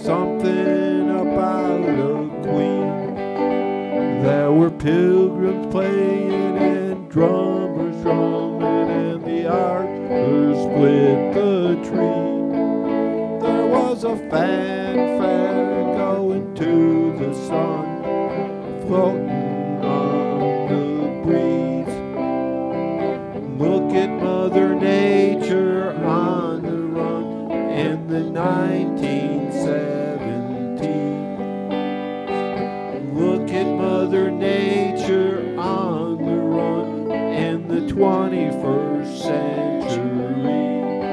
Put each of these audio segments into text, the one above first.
something about a queen. There were pilgrims playing and drummers drumming, and the archers split the tree. There was a fanfare going to the sun, floating on the breeze. Look at Mother Nature on the run in the 1970s. Look at Mother Nature on the run in the 21st century.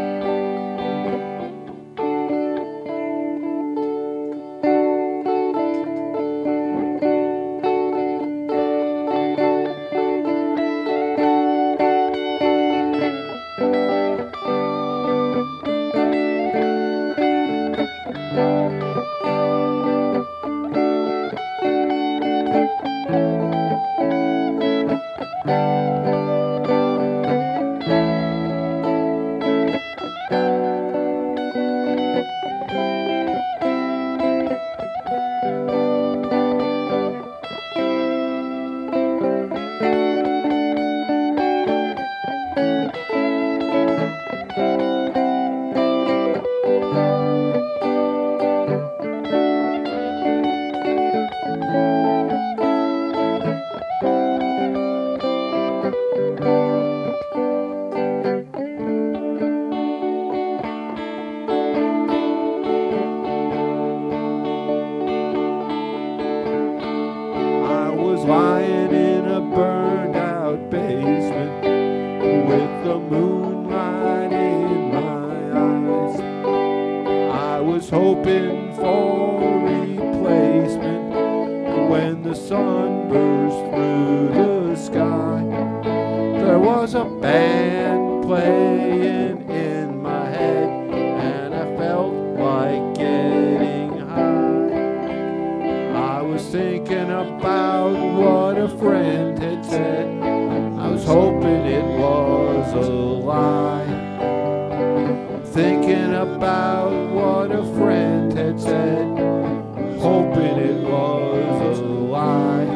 Lying in a burned out basement with the moonlight in my eyes. I was hoping for replacement when the sun burst through the sky. There was a band playing in my head, and I felt like getting high. I was thinking about what a friend had said. I was hoping it was a lie. Thinking about what a friend had said, hoping it was a lie.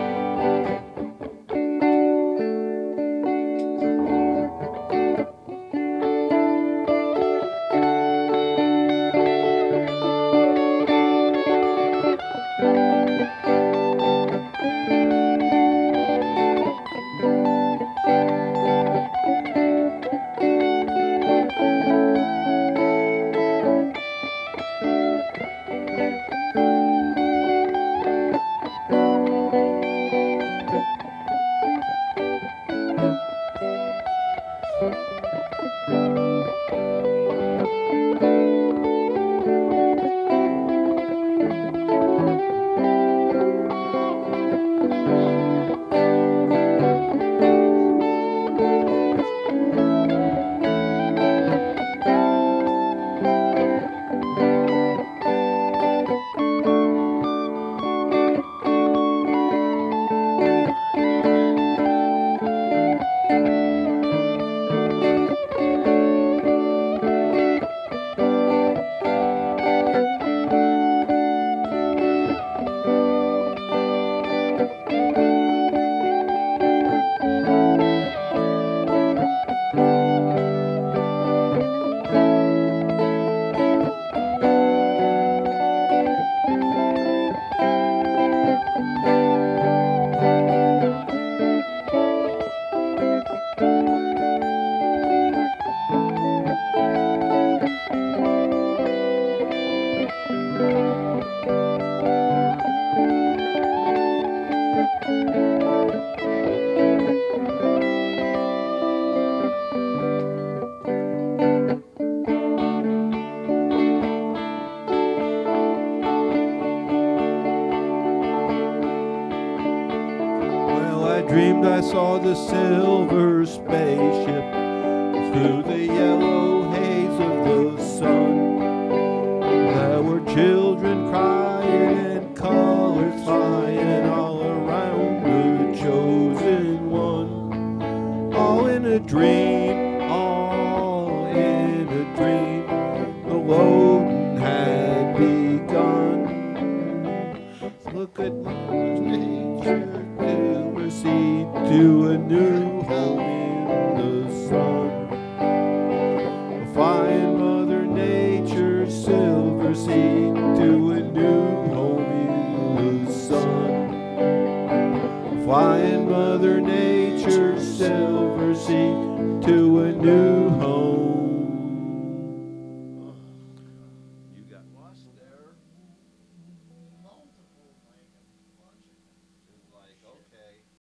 Dreamed I saw the silver spaceship through the yellow haze of the sun. There were children crying and colors flying all around the chosen one. All in a dream, all in a dream. The loading had begun. good Mother Nature silver seed to a new home in the sun. Flying Mother Nature silver seed to a new home in the sun. Flying Mother Nature silver seed